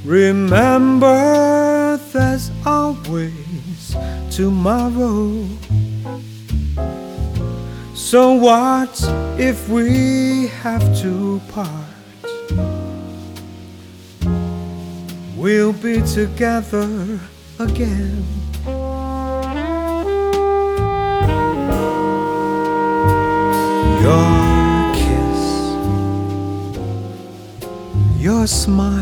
Remember, there's always tomorrow. So what if we have to part? We'll be together again. Your kiss, your smile,